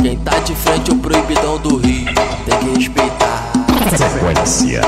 Quem tá de frente é o proibidão do Rio, tem que respeitar. Sequência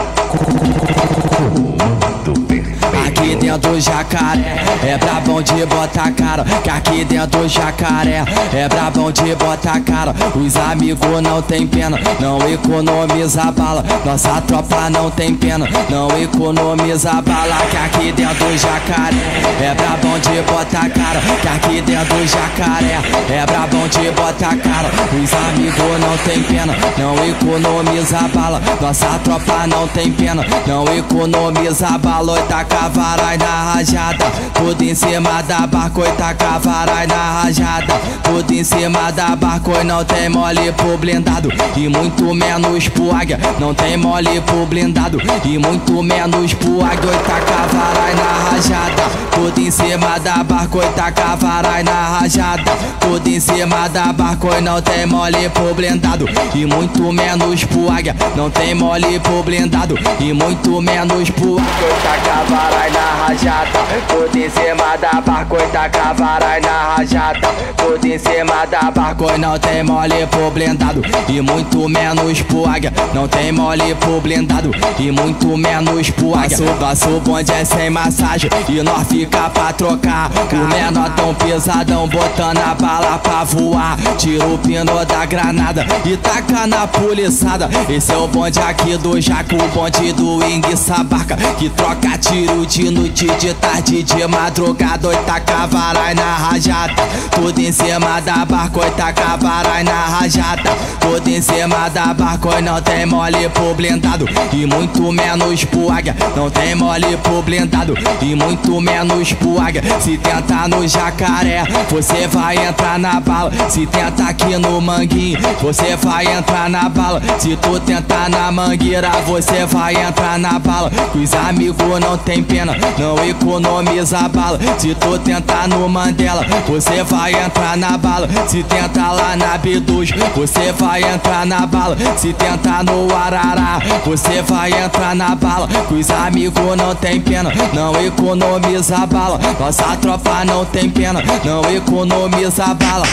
Comando Perfeito. Aqui dentro do jacaré é brabão de botar cara. Que aqui dentro do jacaré é brabão de botar cara. Os amigos não tem pena, não economiza bala. Nossa tropa não tem pena, não economiza bala. Que aqui dentro do jacaré é brabão de botar cara. Que aqui dentro do jacaré é brabão de botar cara. Os amigos não tem pena, não economiza bala. Nossa tropa não tem pena, não economiza bala. Oi, taca varai na rajada, tudo em cima da barco. Oi, taca varai na rajada, tudo em cima da barco. Oi, não tem mole pro blindado e muito menos pro águia. Não tem mole pro blindado e muito menos pro águia. Oi, taca varai na rajada, tudo em cima da barco. Oi, taca varai na rajada, tudo em cima da barco. Oi, não tem mole pro blindado e muito menos pro águia. Não tem mole pro blindado e muito menos pro águia. Oi, taca varai na rajada, tudo em cima da barco. Oi, taca varai na rajada, tudo em cima da barco. Oi, não tem mole pro blindado e muito menos pro águia. Não tem mole pro blindado e muito menos pro águia. Nosso bonde é sem massagem e nós fica pra trocar. O menor tão pesadão botando a bala pra voar. Tira o pino da granada e taca na poliçada. Esse é o bonde aqui do Jaco, o bonde do Enguiça Barca, que troca tiro de noite, de tarde, de madrugada. Oi, taca varai na rajada, tudo em cima da barco. Oi, taca varai na rajada, tudo em cima da barco. Oi, não tem mole pro blindado e muito menos pro águia. Não tem mole pro blindado e muito menos pro águia. Se tentar no jacaré, você vai entrar na bala. Se tentar aqui no manguinho, você vai entrar na bala. Se tu tentar na mangueira, você vai entrar na bala. Que os amigos não tem pena, não economiza bala. Se tu tentar no Mandela, você vai entrar na bala. Se tentar lá na B2, você vai entrar na bala. Se tentar no Arará, você vai entrar na bala. Que os amigos não tem pena, não economiza bala. Nossa tropa não tem pena, não economiza bala.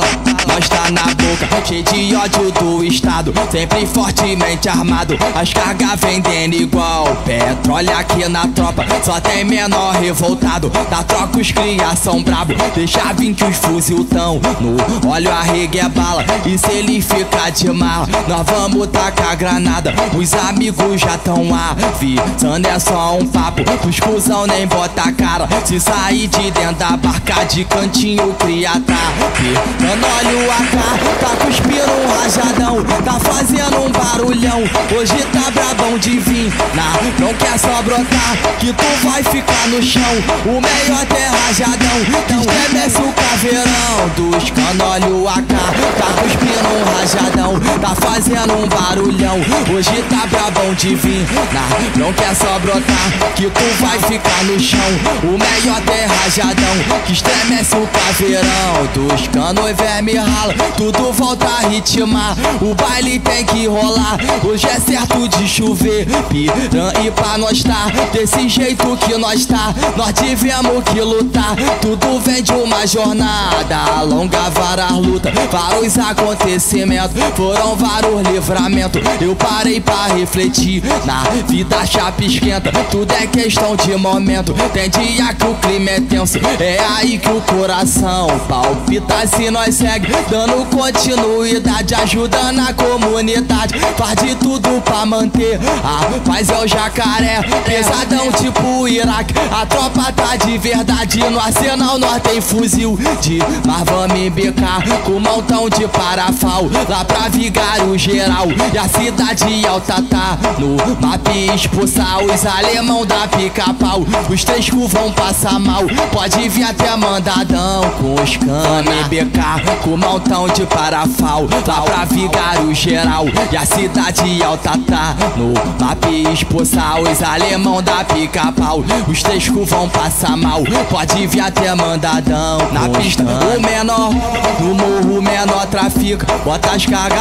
Nós tá na boca, cheio de ódio do estado, sempre fortemente armado. As cargas vendendo igual petróleo aqui na tropa. Só tem menor revoltado, da troca os cria são brabo. Deixa 20 os fuzil tão no óleo, arregue é bala. E se ele ficar de mala, nós vamos tacar granada. Os amigos já tão avisando, é só um papo. Os cuzão nem bota a cara, se sair de dentro da barca de cantinho cria ataque. Mano, olha o AK, tá cuspindo um rajadão, tá fazendo um barulhão. Hoje tá brabão de vir, não quer só brotar, que tu vai ficar no chão. O melhor é rajadão, estremece o caveirão dos cano. Olha o AK, tá cuspindo um rajadão, tá fazendo um barulhão. Hoje tá brabão de vir, não quer só brotar, que tu vai ficar no chão. O melhor é rajadão, que estremece o caveirão dos cano. E verme rala, tudo volta a ritmar. O baile tem que rolar, hoje é certo de chover. Piranha pra nós tá, desse jeito que nós tá, nós tivemos que lutar. Tudo vem de uma jornada longa, várias lutas, vários acontecimentos, foram vários livramentos. Eu parei pra refletir, na vida a chapa esquenta, tudo é questão de momento. Tem dia que o clima é tenso, é aí que o coração palpita. Se nós segue dando continuidade, ajudando a comunidade, faz de tudo pra manter a paz. É o jacaré, pesadão tipo Iraque. A tropa tá de verdade, no arsenal nós tem fuzil de, mas vamos embicar com um montão de parafal lá pra Vigário Geral. E a cidade alta tá no mapa, expulsar os alemão da pica-pau. Os três cu vão passar mal, pode vir até mandadão com os cana. Embicar com um montão de parafal lá pra Vigário Geral. E a cidade alta tá no mapa, expulsar os alemão da pica-pau. Os três cu vão passar mal, pode vir até mandadão. Na pista o menor, no morro o menor trafica, bota as cargas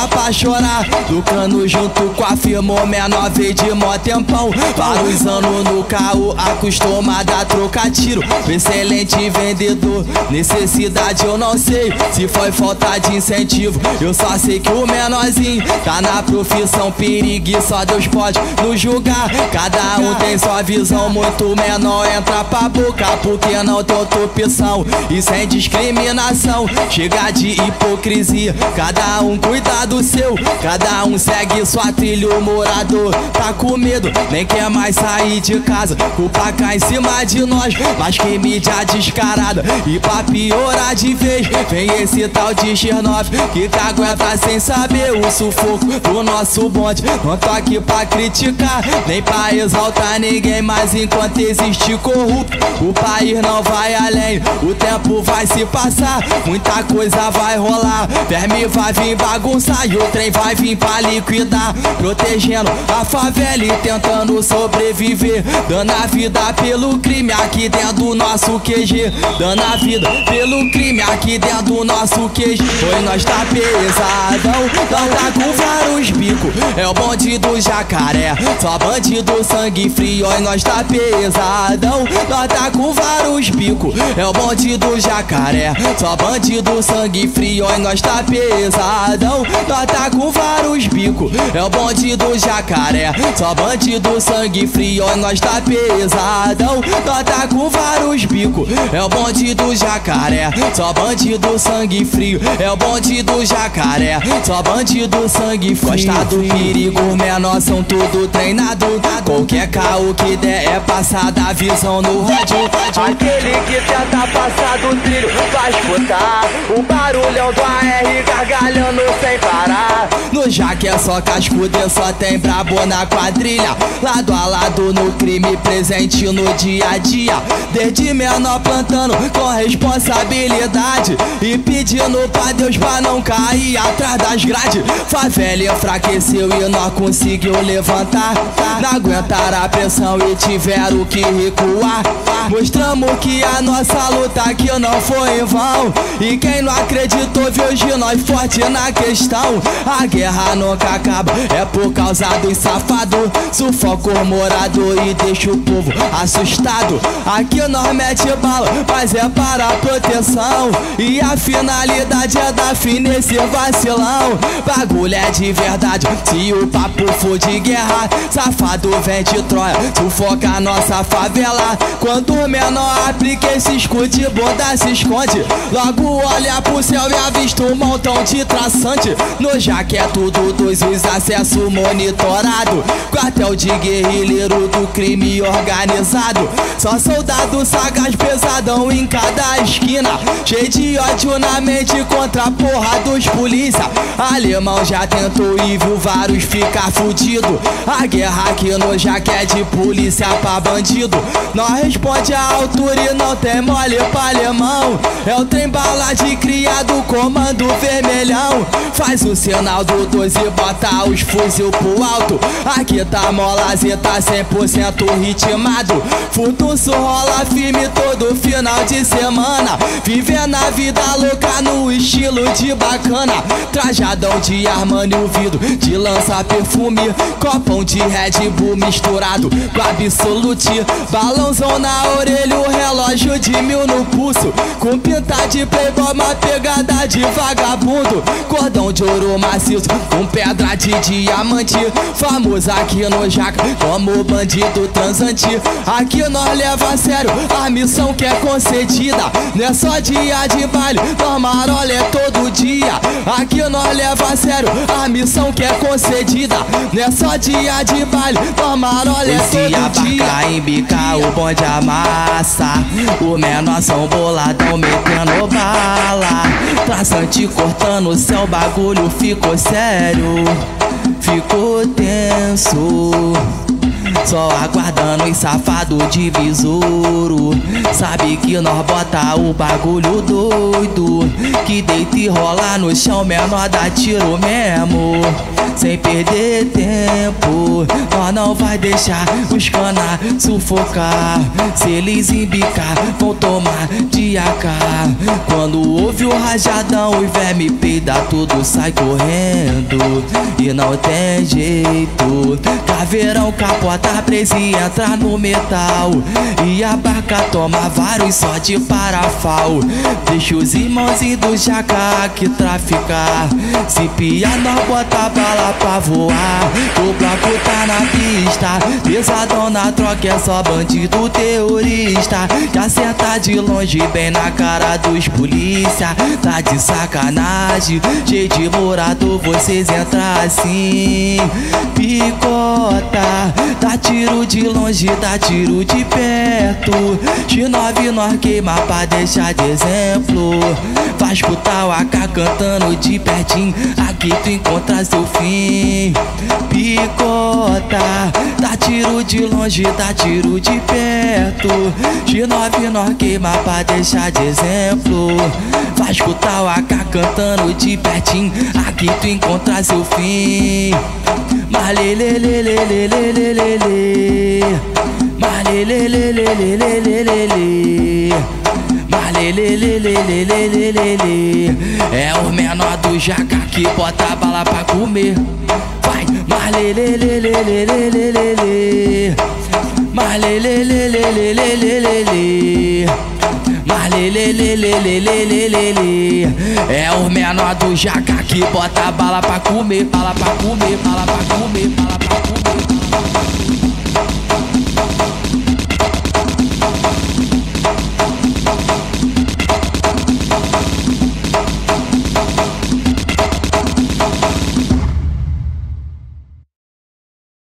pra chorar. Do cano junto com a firma, menor veio de mó tempão. Vários anos no carro, acostumada a trocar tiro. Excelente vendedor, necessidade eu não sei. Se foi falta de incentivo, eu só sei que o menorzinho tá na profissão perigo e só Deus pode nos julgar. Cada um tem sua visão, muito menor entra pra boca porque não tem outra opção. E sem discriminação, chega de hipocrisia. Cada um cuida do seu, cada um segue sua trilha. O morador tá com medo, nem quer mais sair de casa. Culpa cai em cima de nós, mas que mídia descarada. E pra piorar de vez, vem esse tal de Chernobyl que aguenta sem saber o sufoco do nosso bonde. Não tô aqui pra criticar, nem pra exaltar ninguém, mas enquanto existe corrupto, o país não vai além. O tempo vai se passar, muita coisa vai rolar. Verme vai vir bagunçar e o trem vai vir pra liquidar. Protegendo a favela e tentando sobreviver, dando a vida pelo crime aqui dentro do nosso QG. Dando a vida pelo crime aqui dentro do nosso QG. Pois nós tá pesadão, nós tá com vários bicos. É o bonde do jacaré, só bandido sangue frio. E nós tá pesadão, nós tá com vários bicos. É o bonde do jacaré, só bandido sangue frio. E nós tá pesadão, nós tá com vários bicos. É o bonde do jacaré, só bandido sangue frio. E nós tá pesadão, nós tá com vários bicos. É o bonde do jacaré, só bandido sangue frio. É o bonde do jacaré, só bandido sangue frio. Gosta do perigo, menor são tudo treinado. Qualquer carro que der é passada a visão no rádio. Aquele que tenta passar do trilho vai escutar o barulhão do AR gargalhando sem parar. No Jaque é só cascudo e só tem brabo na quadrilha. Lado a lado no crime, presente no dia a dia. Desde menor plantando com responsabilidade e pedindo pra Deus pra não cair atrás das grades. Favela enfraqueceu e nós conseguiu levantar. Não aguentaram a pressão e tiveram que recuar. Mostramos que a nossa luta aqui não foi em vão. E quem não acreditou viu hoje nós forte na questão. A guerra nunca acaba, é por causa dos safados. Sufoca o morador e deixa o povo assustado. Aqui nós mete bala, mas é para proteção. E a finalidade é dar fim nesse vacilão. Bagulho é de verdade, se o papo for de guerra. Safado vem de Troia, sufoca a nossa favela. Quando o menor aplica esse escudo, bunda se esconde. Logo olha pro céu e avista um montão de traçante. No Jaque é tudo dois, os acessos monitorado. Quartel de guerrilheiro do crime organizado. Só soldado sagaz pesadão em cada esquina. Cheio de ódio na mente contra a porra dos polícia. Alemão já tentou e viu vários ficar fudido. A guerra aqui no Jaque é de polícia pra bandido. Nós responde à altura e não tem mole pra alemão. É o trem bala de criado, comando vermelhão. Faz o sinal do 2 e bota os fuzil pro alto. Aqui tá molazeta 100% ritmado. Furtunço rola firme todo final de semana. Vivendo a vida louca no estilo de bacana. Trajadão de Armani, o vidro de lança perfume. Copão de Red Bull misturado com Absolute. Balãozão na orelha, o relógio de 1000 no pulso. Com pinta de playboy, uma pegada de vagabundo. Cordão de ouro maciço, com pedra de diamante. Famoso aqui no Jaca como bandido transante. Aqui nós leva a sério a missão que é concedida. Não é só dia de baile, nós marola é todo dia. Aqui nós leva a sério a missão que é concedida. Não é só dia de baile, nós marola é todo dia. Em bica, o bonde amassa. O menor são boladão metendo bala. Traçante cortando o céu, bagulho ficou sério, ficou tenso. só aguardando os safado de besouro. Sabe que nós bota o bagulho doido, que deita e rola no chão, menor dá tiro mesmo. Sem perder tempo, nós não vai deixar os cana sufocar. Se eles embicar, vão tomar de AK. Quando ouve o rajadão, o verme peida, tudo sai correndo e não tem jeito. Caveirão capota presa e entra no metal, e a barca toma vários só de parafal. Deixa os irmãozinhos do Jaca que traficar. Se piar, nós bota bala pra voar. O bloco tá na pista, pesadão na troca, é só bandido terrorista. Que acerta de longe bem na cara dos polícia. Tá de sacanagem, cheio de morador, vocês entram assim. Picota, dá tiro de longe, dá tiro de perto. X9 nós queima pra deixar de exemplo. Vai escutar o AK cantando de pertinho, aqui tu encontra seu fim. Picota, dá tiro de longe, dá tiro de perto. X9 nós queima pra deixar de exemplo. Vai escutar o AK cantando de pertinho, aqui tu encontra seu fim. Malelelelelelelelele, malelelelelelelele, malelelelelelelele. É o menor do Jaca que bota bala pra comer. Vai, malelelelelelelele, malelelelelelelele, malelelelelelelele. É o menor do Jaca que bota bala pra comer, bala pra comer, bala pra comer, bala pra comer.